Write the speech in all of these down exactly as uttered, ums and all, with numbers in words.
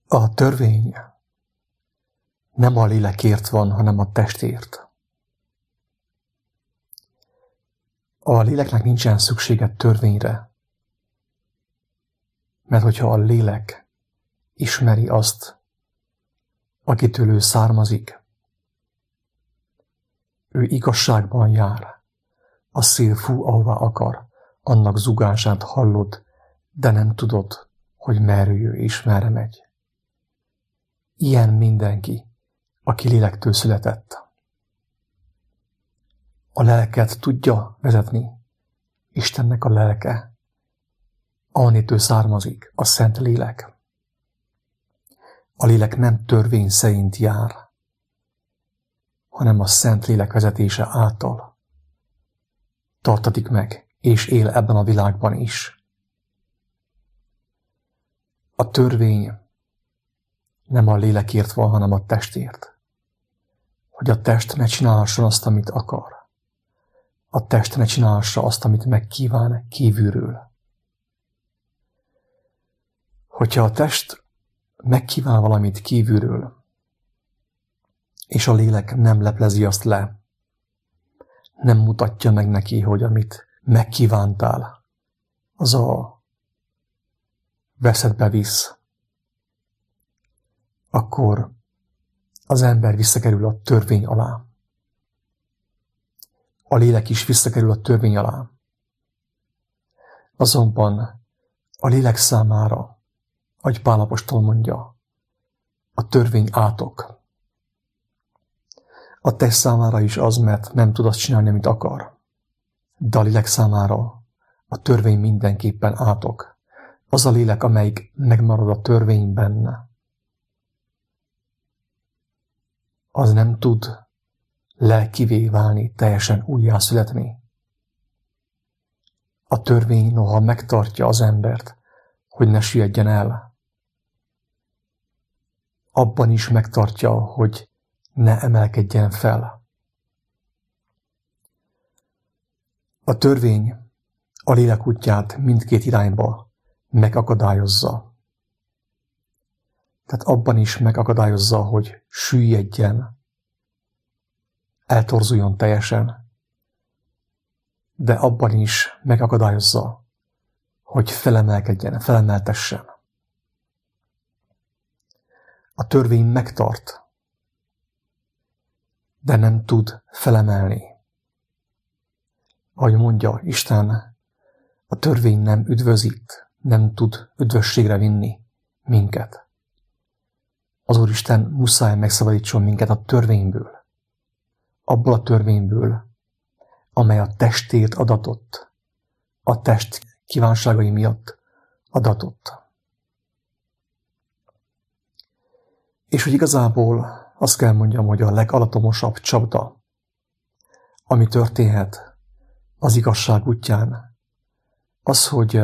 A törvény nem a lélekért van, hanem a testért. A léleknek nincsen szüksége törvényre, mert hogyha a lélek ismeri azt, akitől ő származik, ő igazságban jár, a szél fú, ahová akar, annak zugását hallod, de nem tudod, hogy merre jő és merre megy. Ilyen mindenki, aki lélektől született. A lelket tudja vezetni, Istennek a lelke, ahonnitől származik, a Szent Lélek. A lélek nem törvény szerint jár, hanem a Szent Lélek vezetése által tartatik meg, és él ebben a világban is. A törvény nem a lélekért van, hanem a testért. Hogy a test ne csinálhasson azt, amit akar. A test ne csinálhassa azt, amit megkíván kívülről. Hogyha a test megkíván valamit kívülről, és a lélek nem leplezi azt le, nem mutatja meg neki, hogy amit megkívántál, az a veszetbe visz, akkor az ember visszakerül a törvény alá. A lélek is visszakerül a törvény alá. Azonban a lélek számára, ahogy Pál apostol mondja, a törvény átok. A test számára is az, mert nem tud azt csinálni, amit akar. De a lélek számára a törvény mindenképpen átok. Az a lélek, amelyik megmarad a törvényben, az nem tud lelkivé válni, teljesen újjászületni. A törvény noha megtartja az embert, hogy ne süllyedjen el, abban is megtartja, hogy ne emelkedjen fel. A törvény a lélek útját mindkét irányba megakadályozza. Tehát abban is megakadályozza, hogy süllyedjen, eltorzuljon teljesen, de abban is megakadályozza, hogy felemelkedjen, felemeltessen. A törvény megtart, de nem tud felemelni. Ahogy mondja Isten, a törvény nem üdvözít, nem tud üdvösségre vinni minket. Az Úristen muszáj megszabadítson minket a törvényből. Abból a törvényből, amely a testét adatott, a test kívánságai miatt adatott. És hogy igazából azt kell mondjam, hogy a legalatomosabb csapda, ami történhet az igazság útján, az, hogy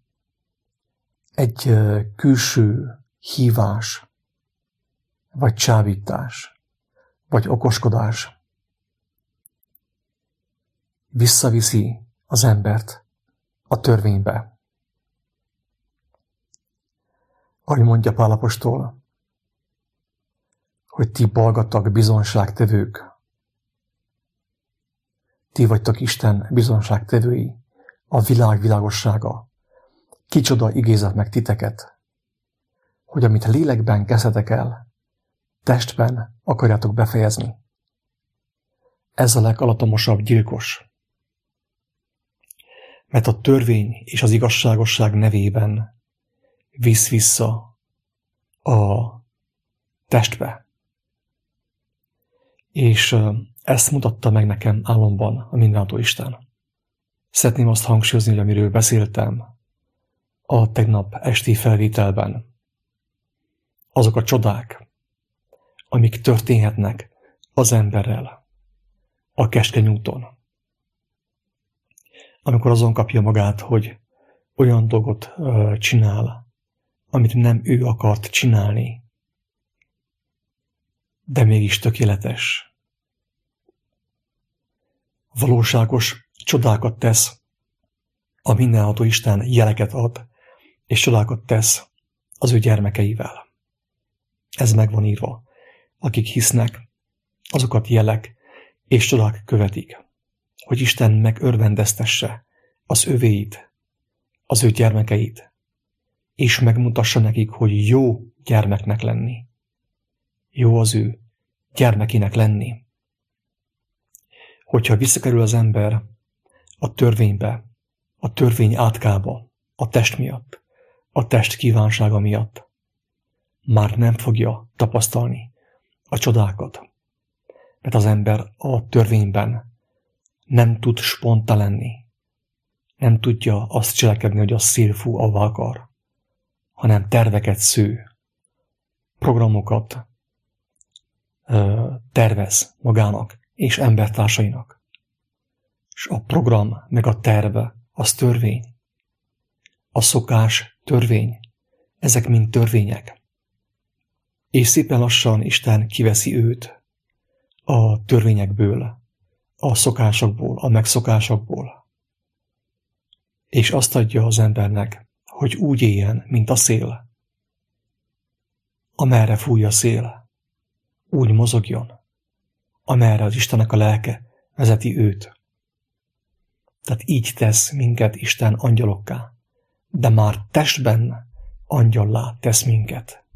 egy külső hívás, vagy csábítás, vagy okoskodás visszaviszi az embert a törvénybe. Ahogy mondja Pál apostol, hogy ti balgatag bizonságtevők, ti vagytok Isten bizonságtevői, a világ világossága. Kicsoda igézet meg titeket, hogy amit lélekben kezdetek el, testben akarjátok befejezni. Ez a legalatomosabb gyilkos. Mert a törvény és az igazságosság nevében visz vissza a testbe. És ezt mutatta meg nekem álomban a mindenható Isten. Szeretném azt hangsúlyozni, hogy amiről beszéltem a tegnap esti felvételben, azok a csodák, amik történhetnek az emberrel a keskeny úton. Amikor azon kapja magát, hogy olyan dolgot uh, csinál, amit nem ő akart csinálni, de mégis tökéletes. Valóságos csodákat tesz, a mindenható Isten jeleket ad, és csodákat tesz az ő gyermekeivel. Ez meg van írva. Akik hisznek, azokat jelek és csodák követik, hogy Isten megörvendeztesse az övéit, az ő gyermekeit, és megmutassa nekik, hogy jó gyermeknek lenni. Jó az ő gyermekének lenni. Hogyha visszakerül az ember a törvénybe, a törvény átkába, a test miatt, a test kívánsága miatt, már nem fogja tapasztalni a csodákat, mert az ember a törvényben nem tud spontán lenni, nem tudja azt cselekedni, hogy a szél fú, ahova akar, hanem terveket sző, programokat ö, tervez magának és embertársainak. És a program meg a terve, az törvény. A szokás törvény. Ezek mind törvények. És szépen lassan Isten kiveszi őt a törvényekből, a szokásokból, a megszokásokból. És azt adja az embernek, hogy úgy éljen, mint a szél. Amerre fúj a szél, úgy mozogjon, amerre az Istennek a lelke vezeti őt. Tehát így tesz minket Isten angyalokká, de már testben angyallá tesz minket.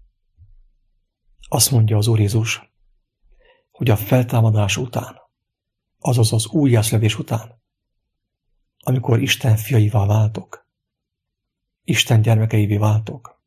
Azt mondja az Úr Jézus, hogy a feltámadás után, azaz az újjászületés után, amikor Isten fiaivá váltok, Isten gyermekeivé váltok,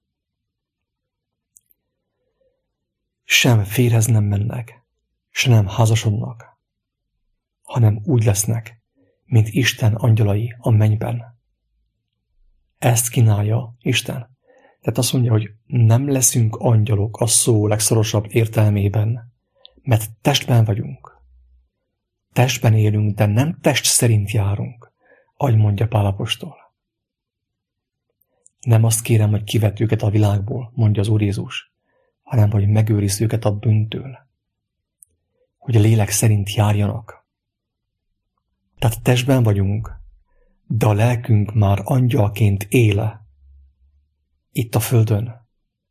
sem férhez nem mennek, se nem házasodnak, hanem úgy lesznek, mint Isten angyalai a mennyben. Ezt kínálja Isten. Tehát azt mondja, hogy nem leszünk angyalok a szó legszorosabb értelmében, mert testben vagyunk. Testben élünk, de nem test szerint járunk, ahogy mondja Pál apostol. Nem azt kérem, hogy kivett őket a világból, mondja az Úr Jézus, hanem hogy megőriz őket a bűntől. Hogy a lélek szerint járjanak. Tehát testben vagyunk, de a lelkünk már angyalként éle. Itt a földön.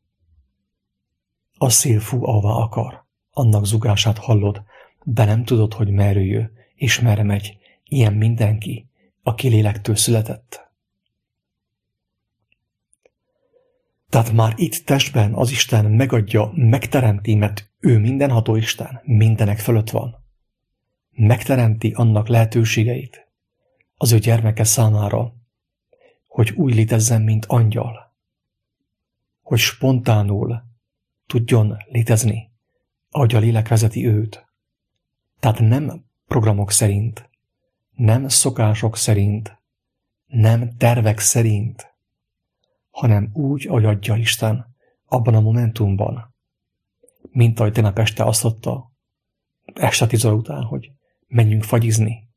A szél fú, ahová akar. Annak zugását hallod, de nem tudod, hogy merre jön és merre megy. Ilyen mindenki, aki lélektől született. Tehát már itt testben az Isten megadja, megteremti, mert ő mindenható Isten, mindenek fölött van. Megteremti annak lehetőségeit az ő gyermeke számára, hogy úgy létezzen, mint angyal. Hogy spontánul tudjon létezni, ahogy a lélek vezeti őt. Tehát nem programok szerint, nem szokások szerint, nem tervek szerint, hanem úgy, ahogy adja Isten abban a momentumban, mint ahogy tegnap este azt adta, este tíz óra után, hogy menjünk fagyizni.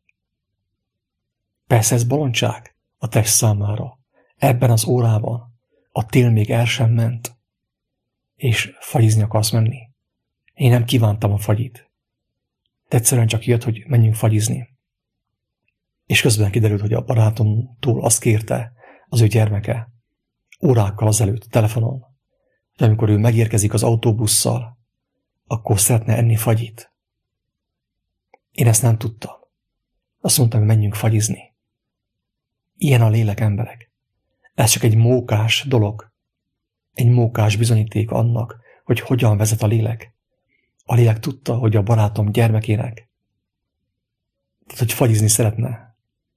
Persze ez bolondság a test számára. Ebben az órában a tél még el sem ment, és fagyizni akarsz menni. Én nem kívántam a fagyit, de egyszerűen csak jött, hogy menjünk fagyizni. És közben kiderült, hogy a barátomtól azt kérte az ő gyermeke, órákkal azelőtt telefonon, hogy amikor ő megérkezik az autóbusszal, akkor szeretne enni fagyit. Én ezt nem tudtam. Azt mondtam, hogy menjünk fagyizni. Ilyen a lélek, emberek. Ez csak egy mókás dolog. Egy mókás bizonyíték annak, hogy hogyan vezet a lélek. A lélek tudta, hogy a barátom gyermekének, tehát, hogy fagyizni szeretne.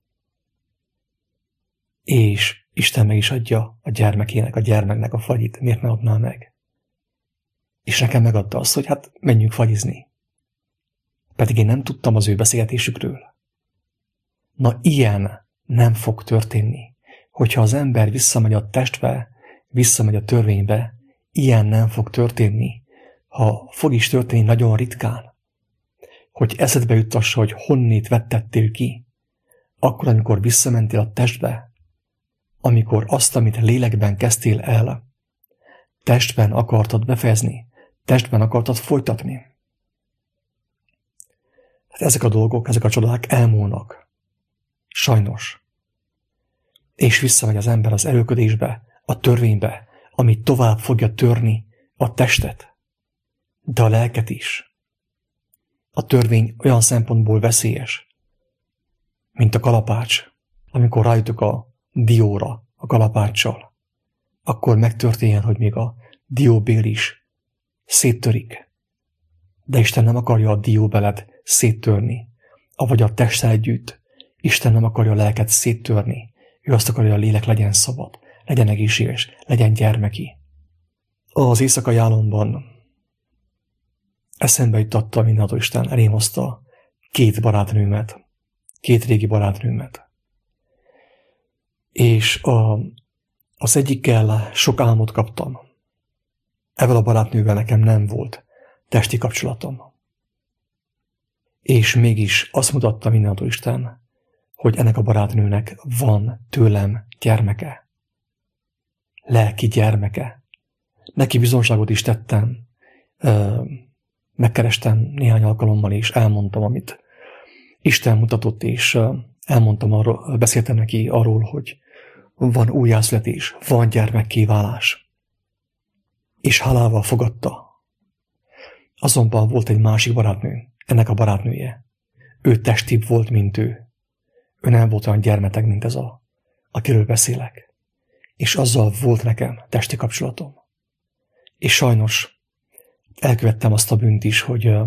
És Isten meg is adja a gyermekének, a gyermeknek a fagyit. Miért ne adná meg? És nekem megadta azt, hogy hát menjünk fagyizni. Pedig én nem tudtam az ő beszélgetésükről. Na, ilyen nem fog történni. Hogyha az ember visszamegy a testbe, visszamegy a törvénybe, ilyen nem fog történni. Ha fog is történni, nagyon ritkán. Hogy eszedbe juttassa, hogy honnét vettettél ki, akkor, amikor visszamentél a testbe, amikor azt, amit lélekben kezdtél el, testben akartad befejezni, testben akartad folytatni. Ezek a dolgok, ezek a csodák elmúlnak. Sajnos. És visszamegy az ember az erőködésbe, a törvénybe, ami tovább fogja törni a testet, de a lelket is. A törvény olyan szempontból veszélyes, mint a kalapács, amikor rájutok a dióra a kalapáccsal, akkor megtörténjen, hogy még a dióbél is széttörik. De Isten nem akarja a dióbelet széttörni, avagy a testtel együtt. Isten nem akarja a lelket széttörni. Ő azt akarja, hogy a lélek legyen szabad, legyen egészséges, legyen gyermeki. Az éjszakai álomban eszembe juttatta mindenható Isten, elém hozta két barátnőmet, két régi barátnőmet. És a, az egyikkel sok álmot kaptam. Ezzel a barátnővel nekem nem volt testi kapcsolatom. És mégis azt mutatta mindenható Isten, hogy ennek a barátnőnek van tőlem gyermeke. Lelki gyermeke. Neki bizonságot is tettem. Megkerestem néhány alkalommal, és elmondtam, amit Isten mutatott, és elmondtam arról, beszéltem neki arról, hogy van újjászületés, van gyermekkiválás. És hálával fogadta. Azonban volt egy másik barátnő, ennek a barátnője. Ő testibb volt, mint ő. Ő nem volt olyan gyermeteg, mint ez a, akiről beszélek. És azzal volt nekem testi kapcsolatom. És sajnos elkövettem azt a bűnt is, hogy uh,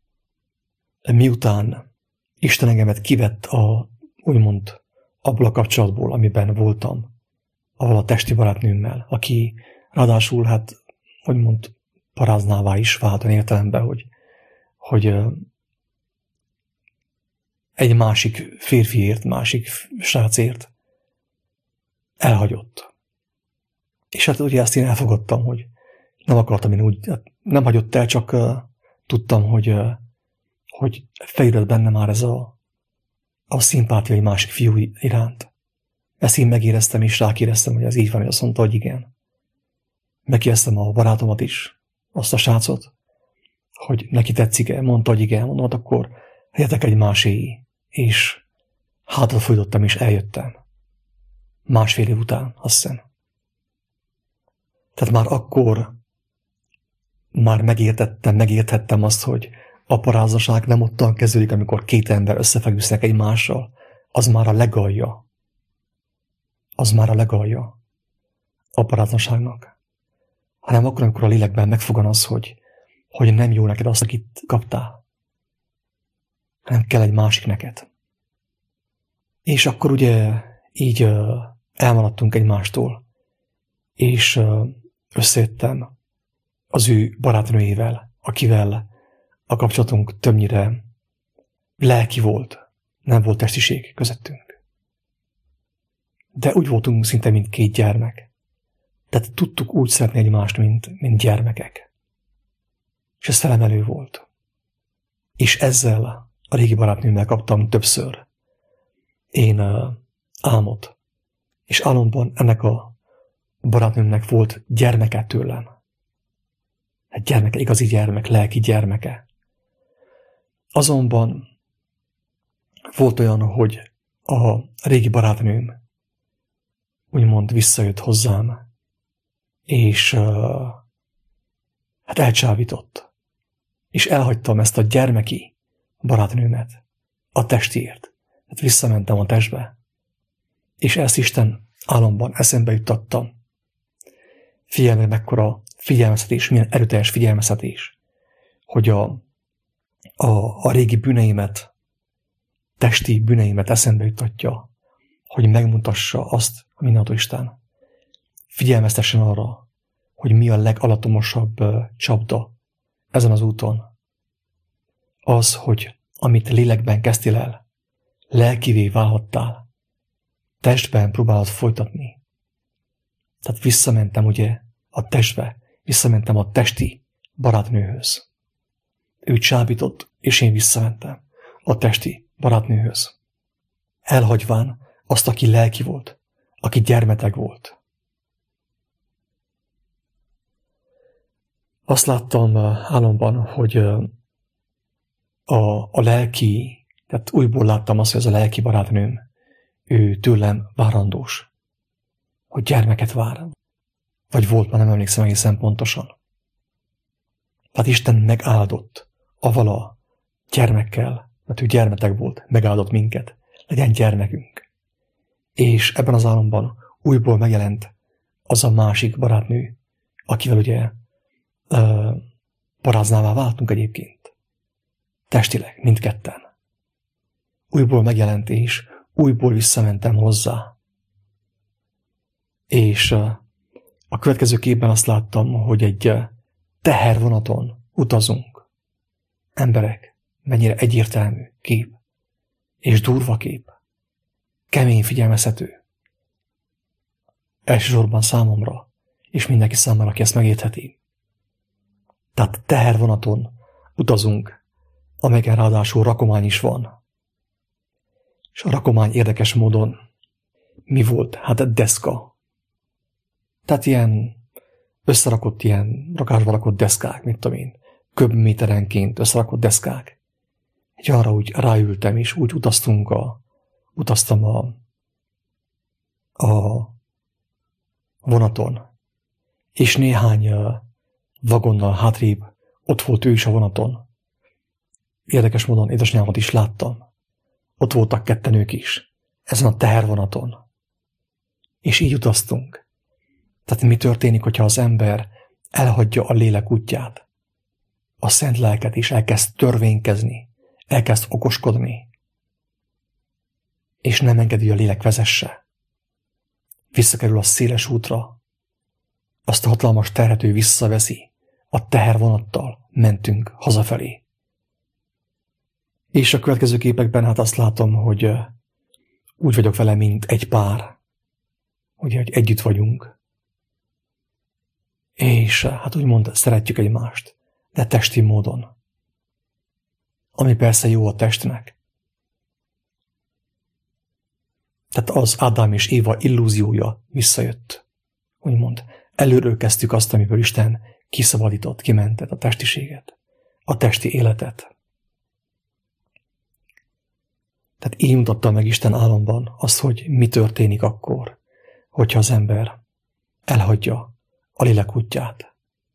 miután Isten engemet kivett a, úgymond abból a kapcsolatból, amiben voltam, ahol a testi barátnőmmel, aki ráadásul, hát, úgymond paráznává is vált olyan értelemben, hogy, hogy uh, egy másik férfiért, másik srácért elhagyott. És hát ugye ezt én elfogadtam, hogy nem akartam én úgy, nem hagyott el, csak uh, tudtam, hogy, uh, hogy fejlődött benne már ez a, a szimpátia egy másik fiú iránt. Ezt én megéreztem, és rákéreztem, hogy ez így van, hogy azt mondta, hogy igen. Megkérdeztem a barátomat is, azt a srácot, hogy neki tetszik-e, mondta, hogy igen, mondom, hát akkor jöttek egy máséi, és hátra folytottam, és eljöttem. Másfél év után, azt hiszem. Tehát már akkor már megértettem, megérthettem azt, hogy a paráznaság nem ottan kezdődik, amikor két ember összefeküsznek egymással. Az már a legalja. Az már a legalja a paráznaságnak. Hanem akkor, amikor a lélekben megfogan az, hogy, hogy nem jó neked azt, akit kaptál. Hanem kell egy másik neked. És akkor ugye így uh, elmaradtunk egymástól, és uh, összejöttem az ő barátnőjével, akivel a kapcsolatunk többnyire lelki volt, nem volt testiség közöttünk. De úgy voltunk szinte, mint két gyermek. Tehát tudtuk úgy szeretni egymást, mint, mint gyermekek. És ez felemelő volt. És ezzel a régi barátnőmmel kaptam többször én uh, álmot. És álomban ennek a barátnőmnek volt gyermeke tőlem. Egy gyermeke, igazi gyermek, lelki gyermeke. Azonban volt olyan, hogy a régi barátnőm úgymond visszajött hozzám, és uh, hát elcsábított. És elhagytam ezt a gyermeki barátnőmet a testért. Hát visszamentem a testbe. És ezt Isten álomban eszembe juttattam. Figyelj meg, mekkora figyelmeztetés, milyen erőteljes figyelmeztetés, hogy a, a, a régi bűneimet, testi bűneimet eszembe juttatja, hogy megmutassa azt a mindenható Isten. Figyelmeztessen arra, hogy mi a legalatomosabb csapda ezen az úton. Az, hogy amit lélekben kezdtél el, lelkivé válhattál, testben próbálod folytatni. Tehát visszamentem ugye a testbe, visszamentem a testi barátnőhöz. Ő csábított, és én visszamentem a testi barátnőhöz. Elhagyván azt, aki lelki volt, aki gyermeteg volt. Azt láttam álomban, hogy a, a lelki, tehát újból láttam azt, hogy ez a lelki barátnőm, ő tőlem várandós, hogy gyermeket vár. Vagy volt, már nem emlékszem egészen pontosan. Tehát Isten megáldott avval a gyermekkel, mert ő gyermetek volt, megáldott minket, legyen gyermekünk. És ebben az álomban újból megjelent az a másik barátnő, akivel ugye uh, paráznává váltunk egyébként. Testileg, mindketten. Újból megjelent, és újból visszamentem hozzá. És uh, a következő képben azt láttam, hogy egy uh, tehervonaton utazunk. Emberek, mennyire egyértelmű kép, és durva kép, kemény figyelmeztető. Elsősorban számomra, és mindenki számára, aki ezt megértheti. Tehát tehervonaton utazunk, amelyen ráadásul rakomány is van. És a rakomány érdekes módon mi volt? Hát deszka. Tehát ilyen összerakott, ilyen rakásba rakott deszkák, mit tudom én, köbméterenként összerakott deszkák. Egy arra úgy ráültem, és úgy utaztunk a, utaztam a, a vonaton. És néhány vagonnal hátrébb ott volt ő is a vonaton. Érdekes módon édesanyámat is láttam. Ott voltak ketten ők is, ezen a tehervonaton. És így utaztunk. Tehát mi történik, hogyha az ember elhagyja a lélek útját, a szent lelket, és elkezd törvénykezni, elkezd okoskodni, és nem engedi, hogy a lélek vezesse. Visszakerül a széles útra, azt a hatalmas terhet ő visszaveszi, a tehervonattal mentünk hazafelé. És a következő képekben hát azt látom, hogy úgy vagyok vele, mint egy pár, ugye, hogy együtt vagyunk. És hát úgymond szeretjük egymást, de testi módon. Ami persze jó a testnek. Tehát az Ádám és Éva illúziója visszajött. Úgymond előről kezdtük azt, amiből Isten kiszabadított, kimentett a testiséget, a testi életet. Tehát így mutatta meg Isten álomban azt, hogy mi történik akkor, hogyha az ember elhagyja a lélek útját.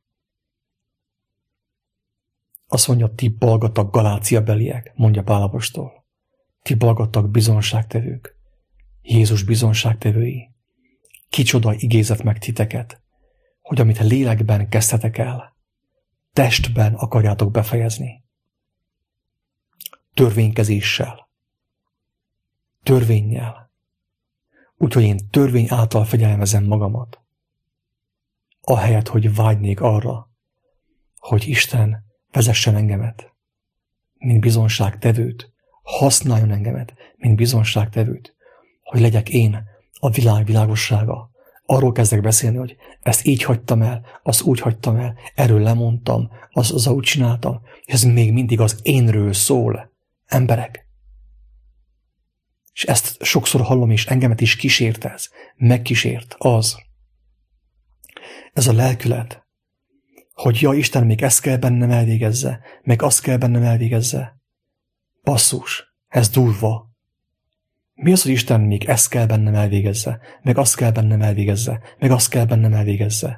Azt mondja, ti balgatag Galácia beliek, mondja Pál apostol. Ti balgatag bizonságtevők, Jézus bizonságtevői. Kicsoda igézett meg titeket, hogy amit lélekben kezdtetek el, testben akarjátok befejezni. Törvénykezéssel. Törvénnyel. Úgyhogy én törvény által fegyelmezem magamat. Ahelyett, hogy vágynék arra, hogy Isten vezessen engemet, mint bizonságtevőt, használjon engemet, mint bizonságtevőt, hogy legyek én a világ világossága. Arról kezdek beszélni, hogy ezt így hagytam el, azt úgy hagytam el, erről lemondtam, azt az úgy csináltam, és ez még mindig az énről szól, emberek. És ezt sokszor hallom, és engemet is kísért ez, megkísért az. Ez a lelkület, hogy ja, Isten, még ezt kell bennem elvégezze, meg azt kell bennem elvégezze. Basszus, ez durva. Mi az, hogy Isten még ezt kell bennem elvégezze, meg azt kell bennem elvégezze, meg azt kell bennem elvégezze.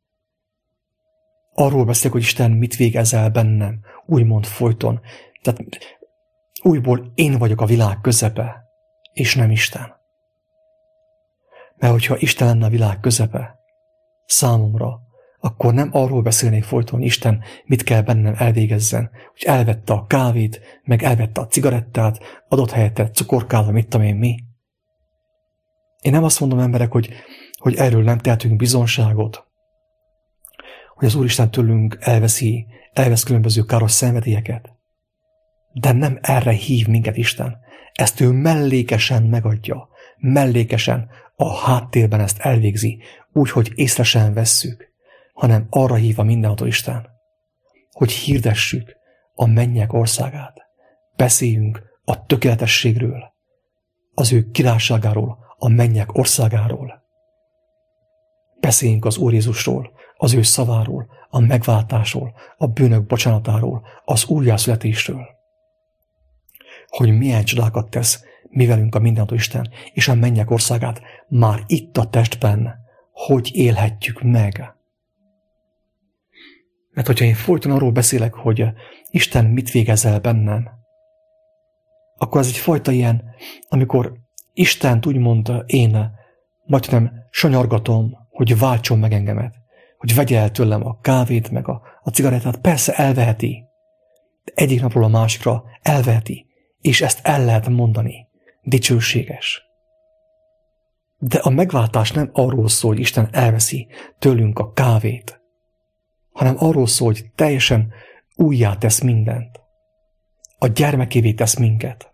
Arról beszélek, hogy Isten mit végez el bennem, úgymond folyton. Tehát újból én vagyok a világ közepe, és nem Isten. Mert hogyha Isten lenne a világ közepe, számomra, akkor nem arról beszélnék folyton, hogy Isten mit kell bennem elvégezzen, hogy elvette a kávét, meg elvette a cigarettát, adott helyette cukorkával, mit tudom én mi. Én nem azt mondom, emberek, hogy, hogy erről nem tehetünk bizonságot, hogy az Úristen tőlünk elveszi, elvesz különböző káros szenvedélyeket. De nem erre hív minket Isten. Ezt ő mellékesen megadja, mellékesen a háttérben ezt elvégzi, úgy, hogy észre sem vesszük, hanem arra hív a mindenható Isten, hogy hirdessük a mennyek országát, beszéljünk a tökéletességről, az ő királyságáról, a mennyek országáról. Beszéljünk az Úr Jézusról, az ő szaváról, a megváltásról, a bűnök bocsánatáról, az újjászületésről. Hogy milyen csodákat tesz mi velünk a mindenható Isten, és a mennyek országát már itt a testben, hogy élhetjük meg. Mert hogyha én folyton arról beszélek, hogy Isten mit végez el bennem, akkor ez egyfajta ilyen, amikor Istent úgymond én majdnem sanyargatom, hogy váltson meg engemet, hogy vegye el tőlem a kávét, meg a, a cigarettát. Persze elveheti, de egyik napról a másikra elveheti, és ezt el lehet mondani. Dicsőséges. De a megváltás nem arról szól, hogy Isten elveszi tőlünk a kávét, hanem arról szól, hogy teljesen újjá tesz mindent. A gyermekévé tesz minket.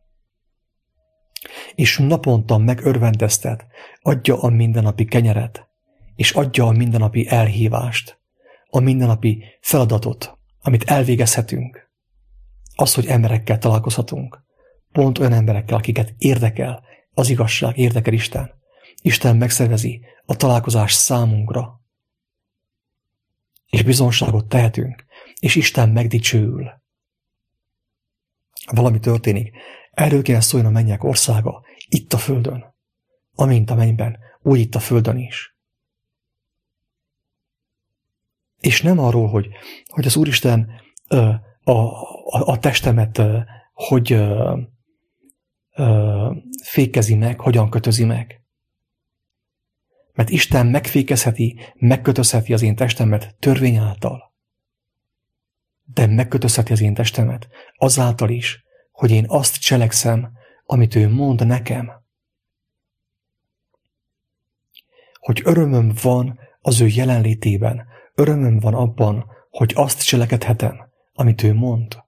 És naponta megörvendeztet, adja a mindennapi kenyeret, és adja a mindennapi elhívást, a mindennapi feladatot, amit elvégezhetünk. Az, hogy emberekkel találkozhatunk. Pont olyan emberekkel, akiket érdekel az igazság, érdekel Isten. Isten megszervezi a találkozás számunkra. És bizonságot tehetünk, és Isten megdicsőül. Valami történik. Erről kéne szóljon a mennyek országa, itt a földön. Amint a mennyben, úgy itt a földön is. És nem arról, hogy, hogy az Úristen ö, a, a, a testemet ö, hogy ö, ö, fékezi meg, hogyan kötözi meg. Mert Isten megfékezheti, megkötözheti az én testemet törvény által. De megkötözheti az én testemet azáltal is, hogy én azt cselekszem, amit ő mond nekem. Hogy örömöm van az ő jelenlétében, örömöm van abban, hogy azt cselekedhetem, amit ő mond.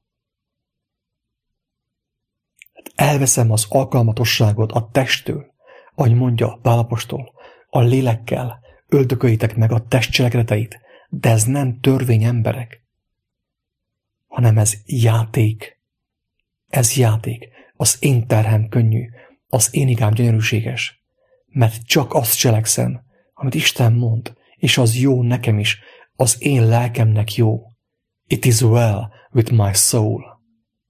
Elveszem az alkalmatosságot a testtől, ahogy mondja Pál apostol, a lélekkel öldököljétek meg a test cselekedeteit, de ez nem törvény, emberek, hanem ez játék. Ez játék. Az én terhem könnyű, az én igám gyönyörűséges, mert csak azt cselekszem, amit Isten mond, és az jó nekem is, az én lelkemnek jó. It is well with my soul.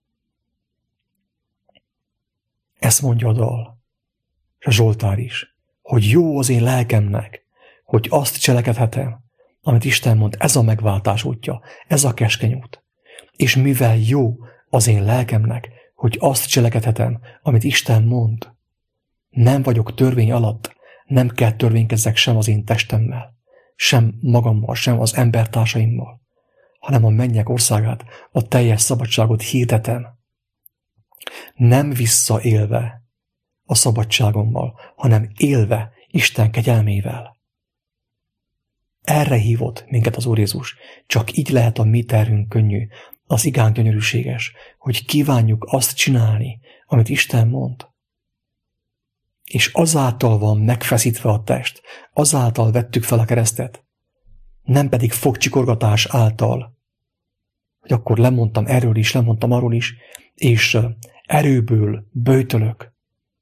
Ezt mondja a dal, és a Zsoltár is, hogy jó az én lelkemnek, hogy azt cselekedhetem, amit Isten mond, ez a megváltás útja, ez a keskeny út. És mivel jó az én lelkemnek, hogy azt cselekedhetem, amit Isten mond, nem vagyok törvény alatt, nem kell törvénykezzek sem az én testemmel, sem magammal, sem az embertársaimmal, hanem a mennyek országát, a teljes szabadságot hirdetem. Nem visszaélve a szabadságommal, hanem élve Isten kegyelmével. Erre hívott minket az Úr Jézus. Csak így lehet a mi terhünk könnyű, az igán gyönyörűséges, hogy kívánjuk azt csinálni, amit Isten mond. És azáltal van megfeszítve a test, azáltal vettük fel a keresztet, nem pedig fogcsikorgatás által, hogy akkor lemondtam erről is, lemondtam arról is, és erőből böjtölök,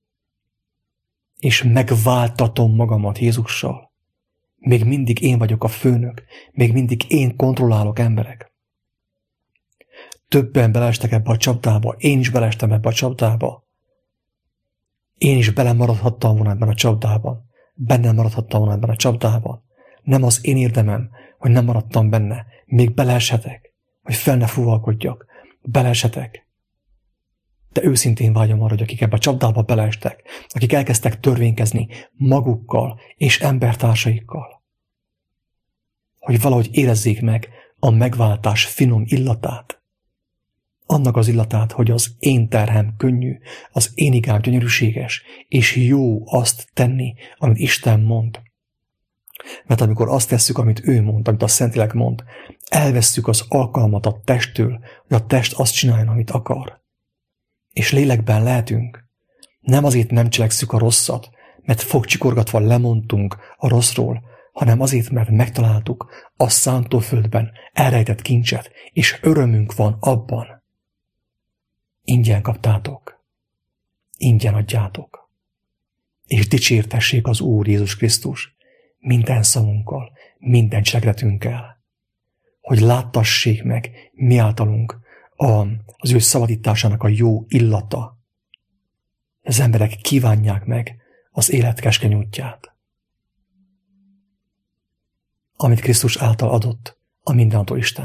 és megváltatom magamat Jézussal. Még mindig én vagyok a főnök, még mindig én kontrollálok emberek. Többen beleestek ebbe a csapdába, én is beleestem ebbe a csapdába. Én is belemaradhattam volna ebben a csapdában, benne maradhattam volna ebben a csapdában. Nem az én érdemem, hogy nem maradtam benne, még beleeshetek, hogy fel ne fuvalkodjak, beleeshetek. De őszintén vágyom arra, hogy akik ebbe a csapdába beleestek, akik elkezdtek törvénykezni magukkal és embertársaikkal, hogy valahogy érezzék meg a megváltás finom illatát, annak az illatát, hogy az én terhem könnyű, az én igám gyönyörűséges, és jó azt tenni, amit Isten mond. Mert amikor azt tesszük, amit ő mond, amit a Szentlélek mond, elvesszük az alkalmat a testtől, hogy a test azt csináljon, amit akar. És lélekben lehetünk. Nem azért nem cselekszük a rosszat, mert fogcsikorgatva lemondtunk a rosszról, hanem azért, mert megtaláltuk a szántóföldben elrejtett kincset, és örömünk van abban. Ingyen kaptátok, ingyen adjátok. És dicsértessék az Úr Jézus Krisztus minden szavunkkal, minden cselekedetünkkel, hogy láttassék meg mi általunk a, az ő szabadításának a jó illata. Az emberek kívánják meg az élet keskeny útját, amit Krisztus által adott a mindenható Isten,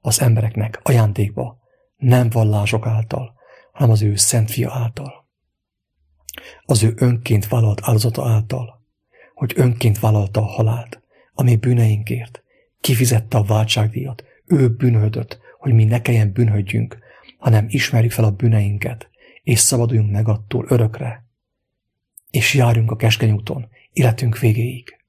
az embereknek ajándékba, nem vallások által, hanem az ő szent fia által. Az ő önként vállalt áldozata által, hogy önként vállalta a halált, ami bűneinkért, kifizette a váltságdíjat, ő bűnhődött, hogy mi ne kelljen bűnhődjünk, hanem ismerjük fel a bűneinket, és szabaduljunk meg attól örökre, és járjunk a keskeny úton, életünk végéig.